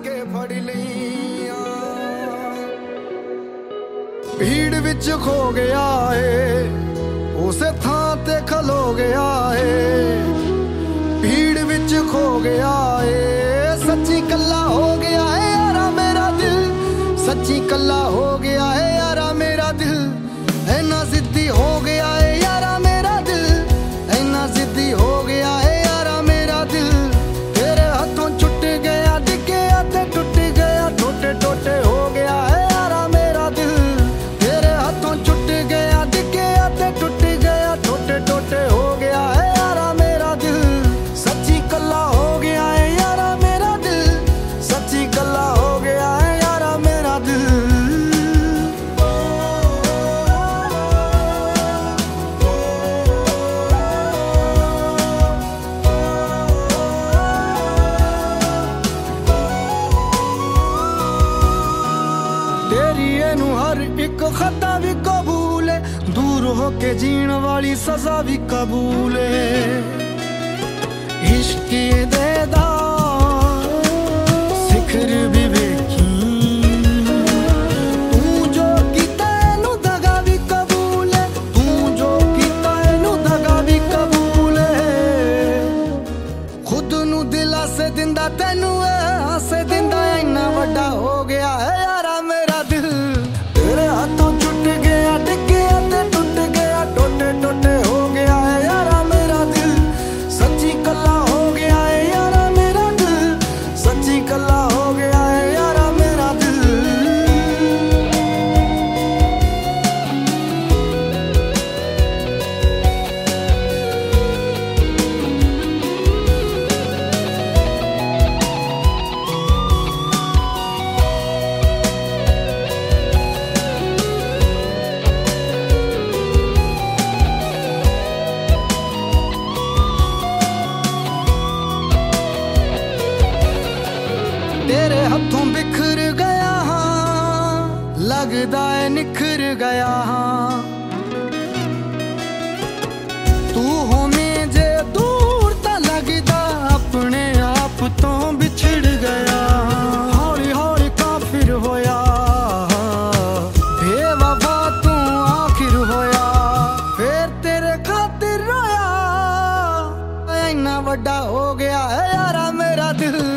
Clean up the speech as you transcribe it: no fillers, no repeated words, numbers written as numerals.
के फड़ लईयां भीड़ विच खो गया है उसे थां ते खलो गया है भीड़ विच खो गया है सच्ची कल्ला हो गया है यारा मेरा दिल सच्ची कल्ला हो गया है यारा मेरा दिल ऐना जिद्दी हो गया है यारा मेरा दिल ऐना जिद्दी हो गया है यारा मेरा दिल तेरे हाथों छुट गया डिग गया ते टूट गया टोटे टोटे हो गया है यारा मेरा दिल तेरे हाथों छुट गया डिग गया ते टूट गया टोटे टोटे हो गया है यारा मेरा दिल सच्ची कल्ला हो गया है यारा मेरा दिल सच्ची कल्ला हो गया है यारा मेरा दिल हर एक खता भी कबूल है दूर होके जीण वाली सजा भी कबूल है इश्क दे दा सिखर भी वेखी तू जो कीता इनू दगा भी कबूल है तू जो कीता इनू दगा भी कबूल है खुद नू दिला से दिंदा तैनू हासे दिंदा इन्ना वड्डा हो गया है यारा मेरा दिल तेरे हाथों छुट गया डिग गया ते टूट गया टोटे टोटे हो गया है यारा मेरा दिल सच्ची कल्ला हो गया है यारा मेरा दिल सच्ची कल्ला हो गया है यारा मेरा दिल तेरे हाथों बिखर गया हाँ लगदा है निखर गया हाँ तू होने जे दूर ता लगदा अपने आप तो बिछड़ गया हौली हौली काफिर होया बेवफा तू आखिर होया फिर तेरे खातिर रोया इन्ना वड्डा हो गया है यारा मेरा दिल